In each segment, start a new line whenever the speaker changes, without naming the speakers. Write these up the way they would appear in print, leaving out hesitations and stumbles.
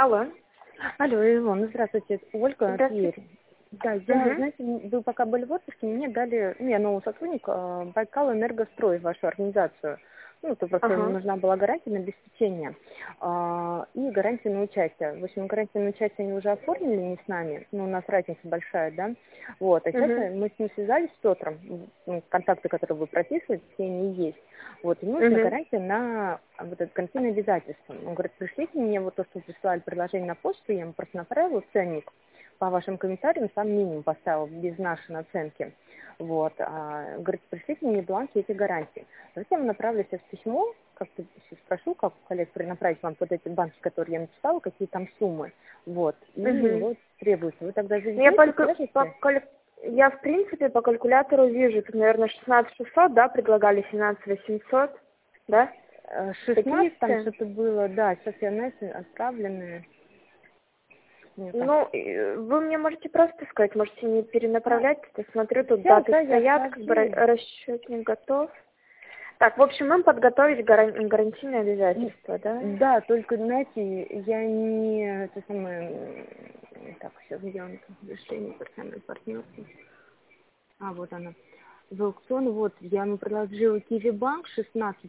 Алло.
Алло, Илона, здравствуйте, это Ольга,
Здравствуйте.
Тверь. Да, я, знаете, вы пока были в отпуске, мне дали, я новый сотрудник, Байкал Энергострой, вашу организацию. Ну, то просто
Ага.
нужна была гарантия на обеспечение и гарантия на участие. В общем, гарантию на участие они уже оформили не с нами, но у нас разница большая, да. Вот, а сейчас мы с ним связались с Петром, контакты, которые вы прописываете, все они есть. Вот, и нужна гарантия на вот это гарантийное обязательство. Он говорит, пришлите мне вот то, что вы присылали предложение на почту, я ему просто направила ценник по вашим комментариям, сам минимум поставил, без нашей наценки. Вот, говорит, пришлите мне бланки этих гарантий. Затем направлю сейчас письмо, как-то спрошу, как у коллег перенаправить вам под эти банки, которые я написала, какие там суммы. Вот, и вот требуется. Вы тогда заведете,
Я, в принципе, по калькулятору вижу, тут, наверное, 16 600, да, предлагали 17 800, да?
16 там что-то было, да, сейчас я, знаете, отправленные.
Ну, вы мне можете просто сказать, можете не перенаправлять, я смотрю, тут даты стоят, как бы расчетник готов. Так, в общем, нам подготовить гарантийное обязательство, да?
Да, только, знаете, я не... Это самое... Так, сейчас где он? Решение персонального партнерства. Вот она. В аукцион, вот, я ему предложила Киви-банк 16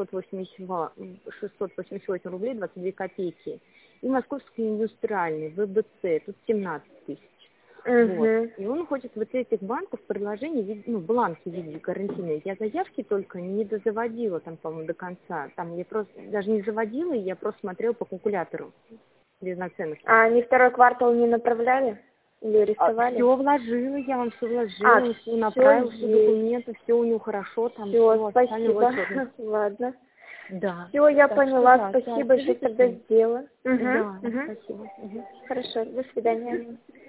688 рублей 22 копейки. И Московский индустриальный, ВБЦ, тут 17 тысяч. Вот. И он хочет вот этих банков предложений, бланки видеть гарантийные. Я заявки только не дозаводила там, по-моему, до конца. Там я просто даже не заводила, я просто смотрела по калькулятору без наценок.
А они второй квартал не направляли? Или рисовали?
Все вложила, я вам все вложила, все направила, все документы, все у него хорошо, там
все, спасибо. Ладно.
Да.
Все, я поняла, спасибо, сейчас тогда сделаю.
Да, спасибо.
Хорошо, до свидания.